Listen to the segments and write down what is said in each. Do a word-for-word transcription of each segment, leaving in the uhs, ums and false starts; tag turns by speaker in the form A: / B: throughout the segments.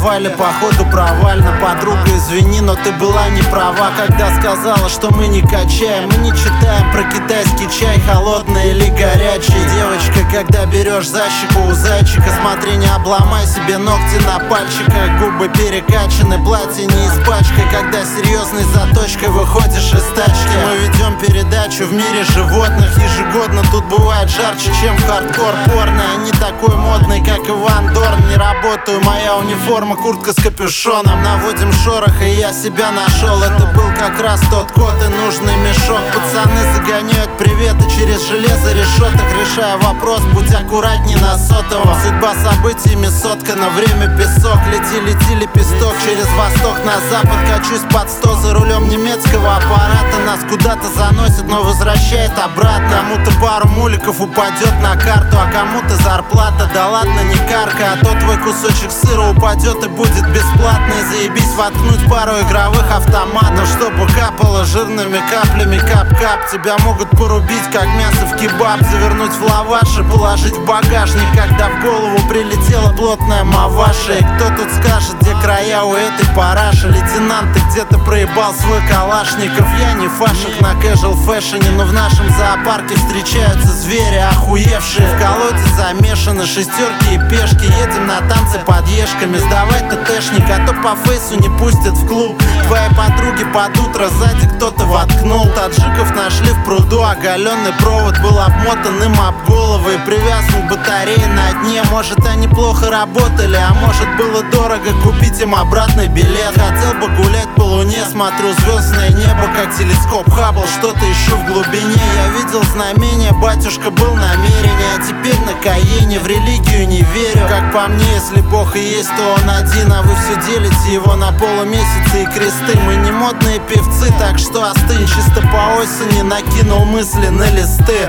A: провале, походу провально. Подруга, извини, но ты была не права, когда сказала, что мы не качаем. Мы не читаем про китайский чай, холодный или горячий. Девочка, когда берешь за щеку у зайчика, смотри, не обломай себе ногти на пальчиках. Губы перекачаны, платье не испачкай, когда серьезной заточкой выходишь из тачки. Мы ведем передачу в мире животных. Ежегодно тут бывает жарче, чем хардкор порно. Я не такой модный, как Иван Дорн. Не работаю, моя униформа, куртка с капюшоном. Наводим шорох, и я себя нашел. Это был как раз тот кот и нужный мешок. Пацаны загоняют приветы через железо решеток, решая вопрос, будь аккуратней на сотовом. Судьба событиями соткана, время песок. Лети, лети, лепесток через восток на запад. Качусь под сто за рулем немецкого аппарата. Нас куда-то заносит, но возвращает обратно. Кому-то пару муликов упадет на карту, а кому-то зарплата. Да ладно, не карка, а то твой кусочек сыра упадет и будет бесплатно. И заебись воткнуть пару игровых автоматов, чтобы капало жирными каплями кап-кап. Тебя могут порубить, как мясо в кебаб. Завернуть в лаваш и положить в багажник, когда в голову прилетела плотная маваша. И кто тут скажет, где края у этой параши? Лейтенант, ты где-то проебал свой калашников. Я не фашик на casual фэшне, но в нашем зоопарке встречаются звери охуевшие. В колоде замешаны шестерки и пешки. Едем на танцы под ешками. Сдавай ТТшник, а то по фейсу не пустят в клуб. Твои подруги под утро сзади кто-то воткнул. Таджиков нашли в пруду, оголенный провод был обмотан им об голову и привязан к батарее на дне. Может, они плохо работали, а может, было дорого купить им обратный билет. Хотел бы гулять по луне, смотрю звездное небо, как телескоп Хаббл, что-то ищу в глубине. Я видел знамения, батюшка был намерение, а теперь на Каене в религию не верю. Как по мне, если Бог и есть, то он один, а вы все делите его на полумесяцы и кресты. Мы не модные певцы, так что остынь. Чисто по осени накинул мысли на листы.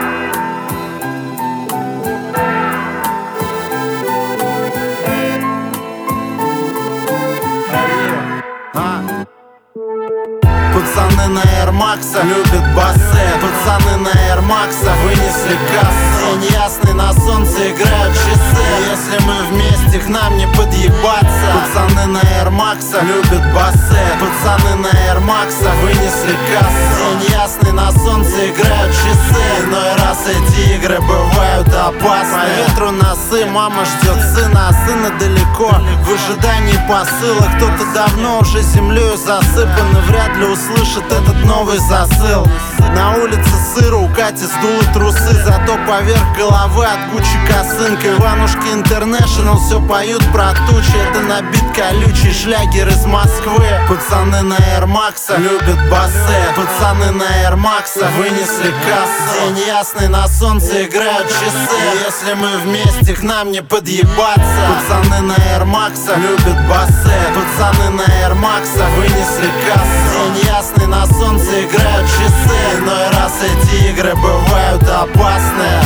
A: Пацаны на Air Max любят бассет. Пацаны на Air Max вынесли кассы. День ясный, на солнце играют часы. Если мы вместе, к нам не подъебаться. Пацаны на Air Max любят бассет. Пацаны на Air Max вынесли кассы. День ясный, на солнце играют часы. Иной раз эти игры бывают опасны. По ветру носы, мама ждет сына, а сына далеко. В ожидании посыла. Кто-то давно уже землею засыпан и вряд ли услышит этот новый засыл. На улице сыро, у Кати сдуло трусы, зато поверх головы от кучи косынка. Иванушки Интернешнл все поют про тучи. Это набит колючий шлягер из Москвы. Пацаны на Air Max любят бассет. Пацаны на Air Max вынесли кассы. День ясный, на солнце играют часы. Если мы вместе, к нам не подъебаться. Пацаны на Air Max любят бассет. Пацаны на Air Max вынесли кассы. День ясный, на солнце играют часы. Иной раз эти игры бывают опасны.